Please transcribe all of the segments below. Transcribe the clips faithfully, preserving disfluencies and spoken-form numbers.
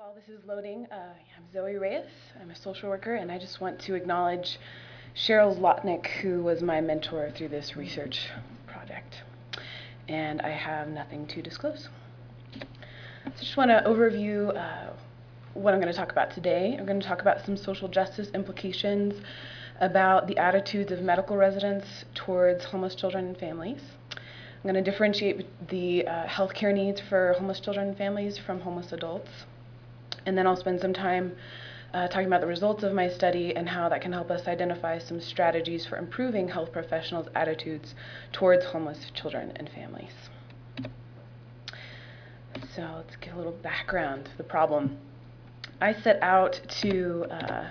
While this is loading, uh, I'm Zoe Reyes. I'm a social worker, and I just want to acknowledge Cheryl Zlotnick, who was my mentor through this research project. And I have nothing to disclose. So I just want to overview uh, what I'm going to talk about today. I'm going to talk about some social justice implications about the attitudes of medical residents towards homeless children and families. I'm going to differentiate the uh, healthcare needs for homeless children and families from homeless adults. And then I'll spend some time uh, talking about the results of my study and how that can help us identify some strategies for improving health professionals' attitudes towards homeless children and families. So let's get a little background to the problem. I set out to uh,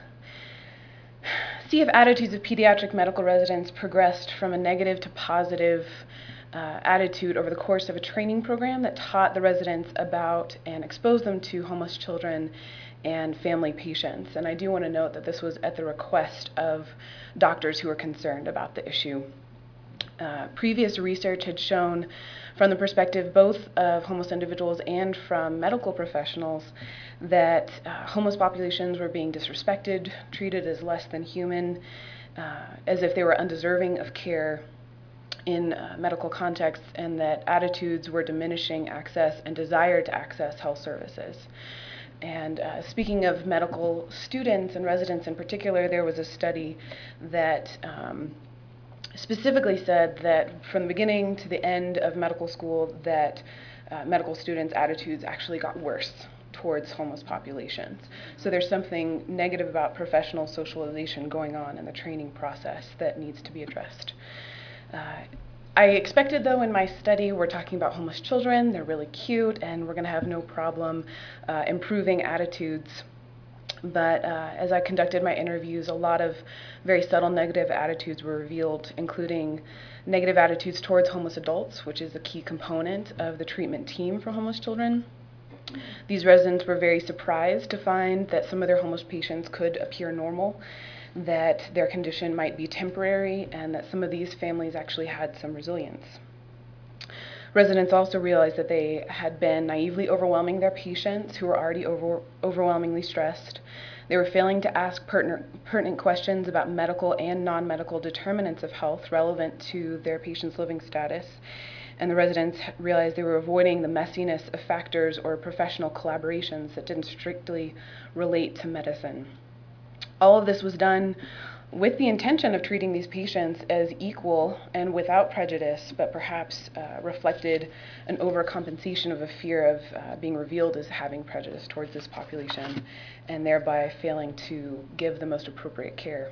see if attitudes of pediatric medical residents progressed from a negative to positive Uh, attitude over the course of a training program that taught the residents about and exposed them to homeless children and family patients. And I do want to note that this was at the request of doctors who were concerned about the issue. Uh, previous research had shown, from the perspective both of homeless individuals and from medical professionals, that uh, homeless populations were being disrespected, treated as less than human, uh, as if they were undeserving of care in uh, medical contexts, and that attitudes were diminishing access and desire to access health services. And uh, speaking of medical students and residents in particular, there was a study that um, specifically said that from the beginning to the end of medical school, that uh, medical students' attitudes actually got worse towards homeless populations. So there's something negative about professional socialization going on in the training process that needs to be addressed. Uh, I expected, though, in my study, we're talking about homeless children, they're really cute, and we're going to have no problem uh, improving attitudes. But uh, as I conducted my interviews, a lot of very subtle negative attitudes were revealed, including negative attitudes towards homeless adults, which is a key component of the treatment team for homeless children. These residents were very surprised to find that some of their homeless patients could appear normal, that their condition might be temporary, and that some of these families actually had some resilience. Residents also realized that they had been naively overwhelming their patients who were already over, overwhelmingly stressed. They were failing to ask pertinent, pertinent questions about medical and non-medical determinants of health relevant to their patient's living status. And the residents realized they were avoiding the messiness of factors or professional collaborations that didn't strictly relate to medicine. All of this was done with the intention of treating these patients as equal and without prejudice, but perhaps uh, reflected an overcompensation of a fear of uh, being revealed as having prejudice towards this population, and thereby failing to give the most appropriate care.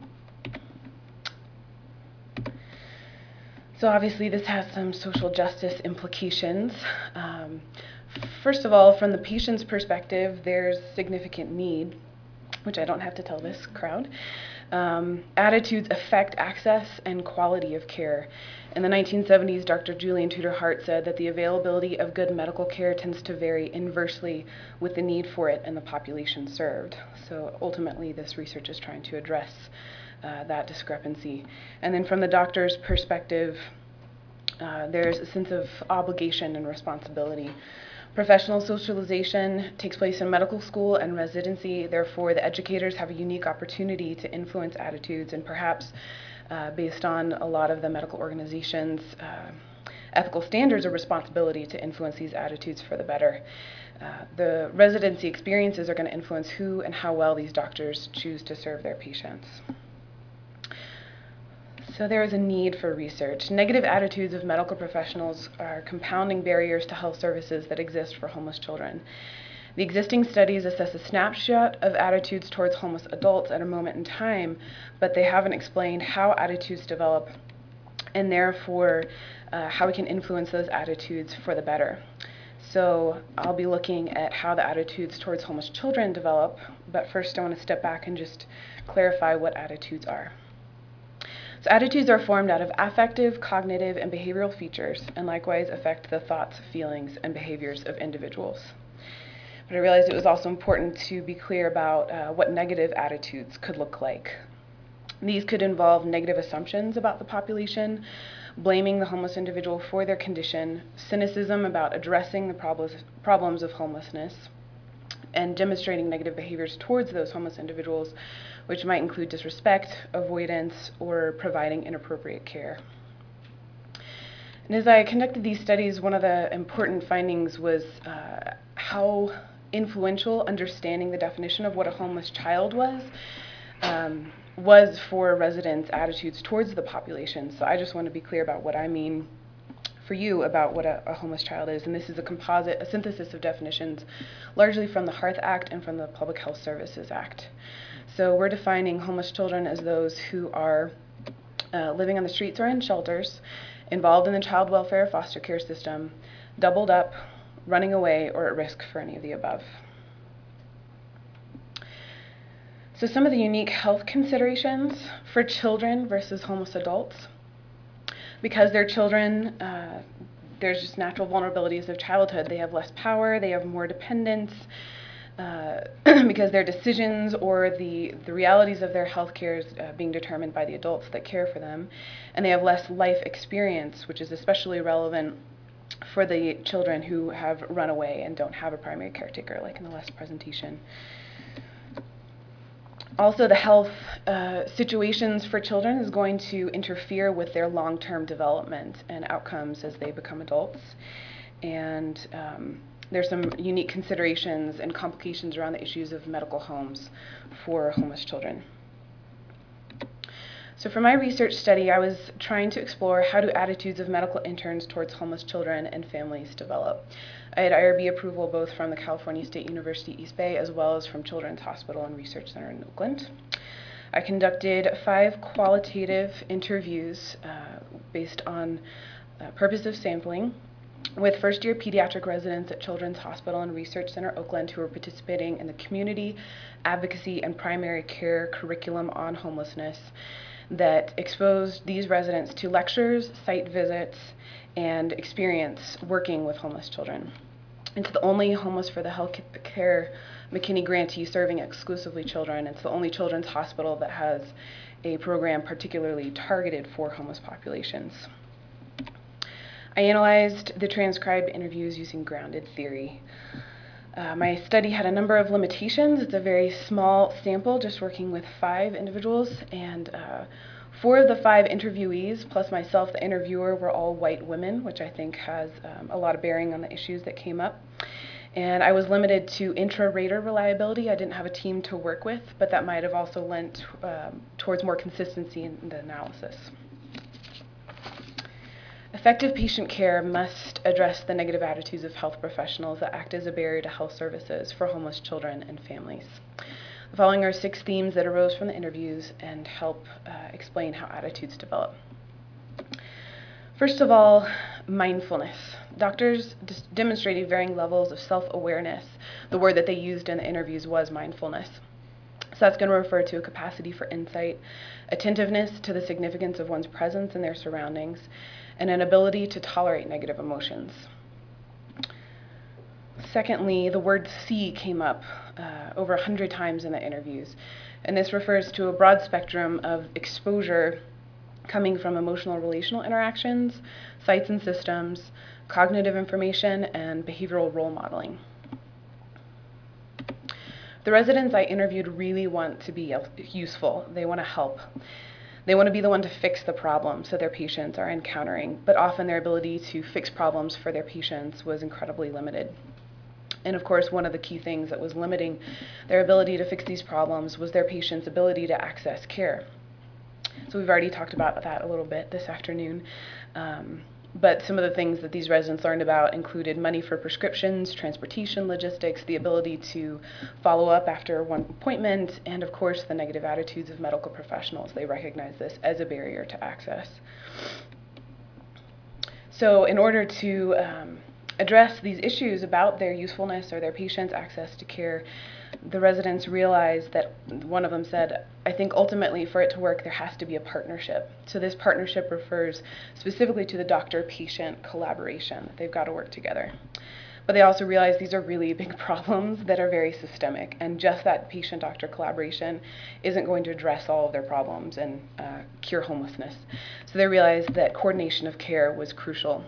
So obviously this has some social justice implications. Um, first of all, from the patient's perspective, there's significant need, which I don't have to tell this crowd. Um, attitudes affect access and quality of care. In the nineteen seventies, Doctor Julian Tudor Hart said that the availability of good medical care tends to vary inversely with the need for it and the population served. So ultimately, this research is trying to address uh, that discrepancy. And then from the doctor's perspective, uh, there's a sense of obligation and responsibility. Professional socialization takes place in medical school and residency. Therefore, the educators have a unique opportunity to influence attitudes, and perhaps uh, based on a lot of the medical organizations' uh, ethical standards or responsibility to influence these attitudes for the better. Uh, the residency experiences are going to influence who and how well these doctors choose to serve their patients. So there is a need for research. Negative attitudes of medical professionals are compounding barriers to health services that exist for homeless children. The existing studies assess a snapshot of attitudes towards homeless adults at a moment in time, but they haven't explained how attitudes develop, and therefore uh, how we can influence those attitudes for the better. So I'll be looking at how the attitudes towards homeless children develop, but first I want to step back and just clarify what attitudes are. So attitudes are formed out of affective, cognitive, and behavioral features, and likewise affect the thoughts, feelings, and behaviors of individuals. But I realized it was also important to be clear about uh, what negative attitudes could look like. These could involve negative assumptions about the population, blaming the homeless individual for their condition, cynicism about addressing the problems, problems of homelessness, and demonstrating negative behaviors towards those homeless individuals, which might include disrespect, avoidance, or providing inappropriate care. And as I conducted these studies, one of the important findings was uh, how influential understanding the definition of what a homeless child was um, was for residents' attitudes towards the population. So I just want to be clear about what I mean for you about what a, a homeless child is. And this is a composite, a synthesis of definitions, largely from the Hearth Act and from the Public Health Services Act. So we're defining homeless children as those who are uh, living on the streets or in shelters, involved in the child welfare foster care system, doubled up, running away, or at risk for any of the above. So some of the unique health considerations for children versus homeless adults. Because they're children, uh, there's just natural vulnerabilities of childhood. They have less power, they have more dependence, uh, because their decisions or the, the realities of their health care is uh, being determined by the adults that care for them. And they have less life experience, which is especially relevant for the children who have run away and don't have a primary caretaker, like in the last presentation. Also, the health uh, situations for children is going to interfere with their long-term development and outcomes as they become adults. And um, there's some unique considerations and complications around the issues of medical homes for homeless children. So for my research study, I was trying to explore how do attitudes of medical interns towards homeless children and families develop. I had I R B approval both from the California State University East Bay as well as from Children's Hospital and Research Center in Oakland. I conducted five qualitative interviews uh, based on uh, purposive sampling with first-year pediatric residents at Children's Hospital and Research Center Oakland who were participating in the community advocacy and primary care curriculum on homelessness that exposed these residents to lectures, site visits, and experience working with homeless children. It's the only Homeless for the Health Care McKinney grantee serving exclusively children. It's the only children's hospital that has a program particularly targeted for homeless populations. I analyzed the transcribed interviews using grounded theory. Uh, my study had a number of limitations. It's a very small sample, just working with five individuals, and uh, four of the five interviewees, plus myself, the interviewer, were all white women, which I think has um, a lot of bearing on the issues that came up. And I was limited to intra-rater reliability. I didn't have a team to work with, but that might have also lent um, towards more consistency in the analysis. Effective patient care must address the negative attitudes of health professionals that act as a barrier to health services for homeless children and families. The following are six themes that arose from the interviews and help uh, explain how attitudes develop. First of all, mindfulness. Doctors demonstrated varying levels of self-awareness. The word that they used in the interviews was mindfulness. So that's going to refer to a capacity for insight, attentiveness to the significance of one's presence in their surroundings, and an ability to tolerate negative emotions. Secondly, the word see came up uh, over a hundred times in the interviews, and this refers to a broad spectrum of exposure coming from emotional relational interactions, sites and systems, cognitive information, and behavioral role modeling. The residents I interviewed really want to be useful. They want to help. They want to be the one to fix the problems that their patients are encountering, but often their ability to fix problems for their patients was incredibly limited. And of course, one of the key things that was limiting their ability to fix these problems was their patients' ability to access care. So we've already talked about that a little bit this afternoon. Um, But some of the things that these residents learned about included money for prescriptions, transportation logistics, the ability to follow up after one appointment, and of course the negative attitudes of medical professionals. They recognize this as a barrier to access. So in order to um, address these issues about their usefulness or their patients' access to care, the residents realized that, one of them said, I think ultimately for it to work there has to be a partnership. So this partnership refers specifically to the doctor-patient collaboration, that they've got to work together. But they also realized these are really big problems that are very systemic, and just that patient-doctor collaboration isn't going to address all of their problems and uh, cure homelessness. So they realized that coordination of care was crucial.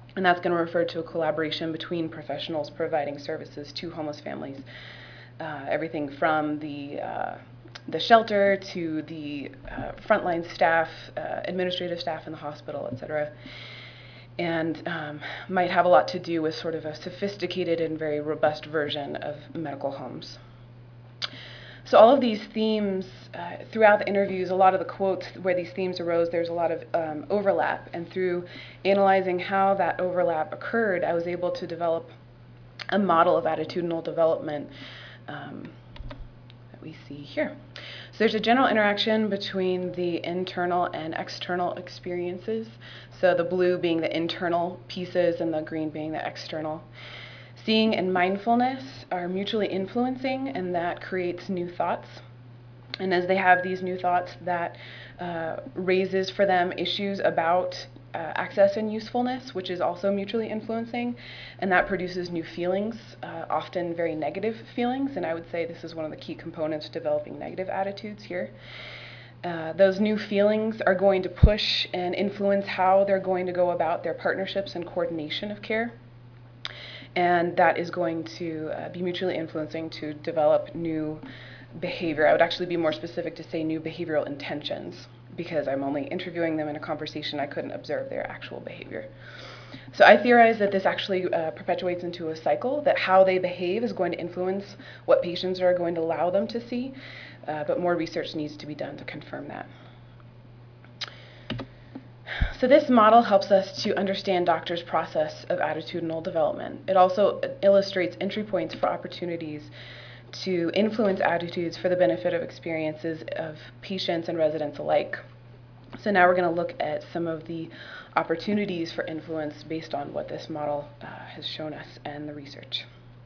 And that's going to refer to a collaboration between professionals providing services to homeless families. Uh, everything from the uh, the shelter to the uh, frontline staff, uh, administrative staff in the hospital, et cetera. And um, might have a lot to do with sort of a sophisticated and very robust version of medical homes. So all of these themes, uh, throughout the interviews, a lot of the quotes where these themes arose, there's a lot of um, overlap. And through analyzing how that overlap occurred, I was able to develop a model of attitudinal development um, that we see here. So there's a general interaction between the internal and external experiences. So the blue being the internal pieces and the green being the external. Seeing and mindfulness are mutually influencing, and that creates new thoughts. And as they have these new thoughts, that uh, raises for them issues about uh, access and usefulness, which is also mutually influencing, and that produces new feelings, uh, often very negative feelings, and I would say this is one of the key components of developing negative attitudes here. Uh, those new feelings are going to push and influence how they're going to go about their partnerships and coordination of care. And that is going to uh, be mutually influencing to develop new behavior. I would actually be more specific to say new behavioral intentions, because I'm only interviewing them in a conversation. I couldn't observe their actual behavior. So I theorize that this actually uh, perpetuates into a cycle, that how they behave is going to influence what patients are going to allow them to see, uh, but more research needs to be done to confirm that. So this model helps us to understand doctors' process of attitudinal development. It also illustrates entry points for opportunities to influence attitudes for the benefit of experiences of patients and residents alike. So now we're going to look at some of the opportunities for influence based on what this model uh, has shown us and the research.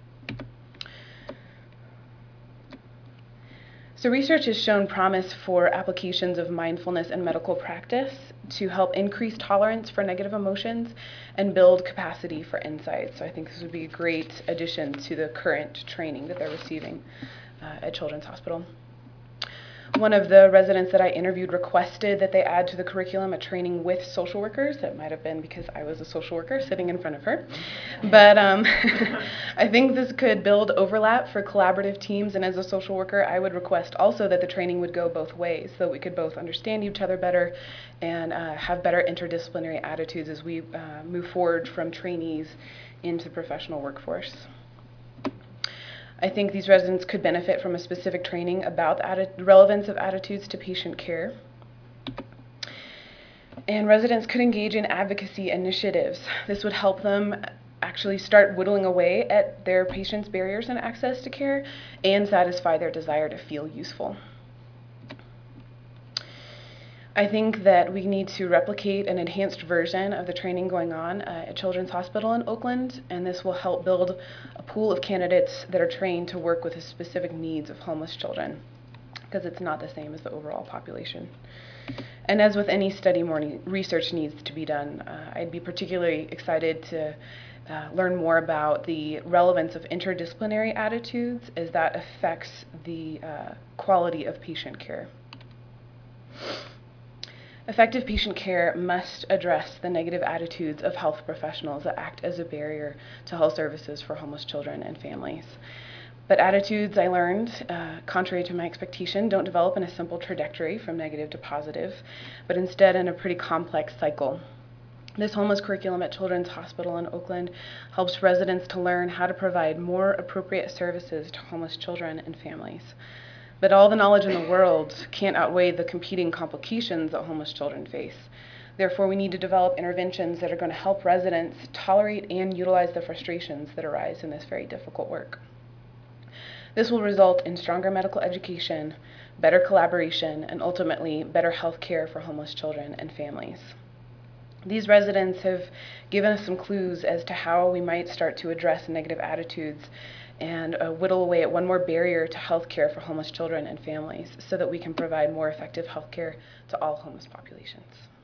So research has shown promise for applications of mindfulness in medical practice to help increase tolerance for negative emotions and build capacity for insight. So I think this would be a great addition to the current training that they're receiving uh, at Children's Hospital. One of the residents that I interviewed requested that they add to the curriculum a training with social workers. That might have been because I was a social worker sitting in front of her. But um, I think this could build overlap for collaborative teams, and as a social worker, I would request also that the training would go both ways, so we could both understand each other better and uh, have better interdisciplinary attitudes as we uh, move forward from trainees into the professional workforce. I think these residents could benefit from a specific training about the relevance of attitudes to patient care. And residents could engage in advocacy initiatives. This would help them actually start whittling away at their patients' barriers and access to care and satisfy their desire to feel useful. I think that we need to replicate an enhanced version of the training going on uh, at Children's Hospital in Oakland, and this will help build a pool of candidates that are trained to work with the specific needs of homeless children, because it's not the same as the overall population. And as with any study, more ne- research needs to be done. Uh, I'd be particularly excited to uh, learn more about the relevance of interdisciplinary attitudes as that affects the uh, quality of patient care. Effective patient care must address the negative attitudes of health professionals that act as a barrier to health services for homeless children and families. But attitudes, I learned, uh, contrary to my expectation, don't develop in a simple trajectory from negative to positive, but instead in a pretty complex cycle. This homeless curriculum at Children's Hospital in Oakland helps residents to learn how to provide more appropriate services to homeless children and families. But all the knowledge in the world can't outweigh the competing complications that homeless children face. Therefore, we need to develop interventions that are going to help residents tolerate and utilize the frustrations that arise in this very difficult work. This will result in stronger medical education, better collaboration, and ultimately better health care for homeless children and families. These residents have given us some clues as to how we might start to address negative attitudes and uh, whittle away at one more barrier to health care for homeless children and families so that we can provide more effective health care to all homeless populations.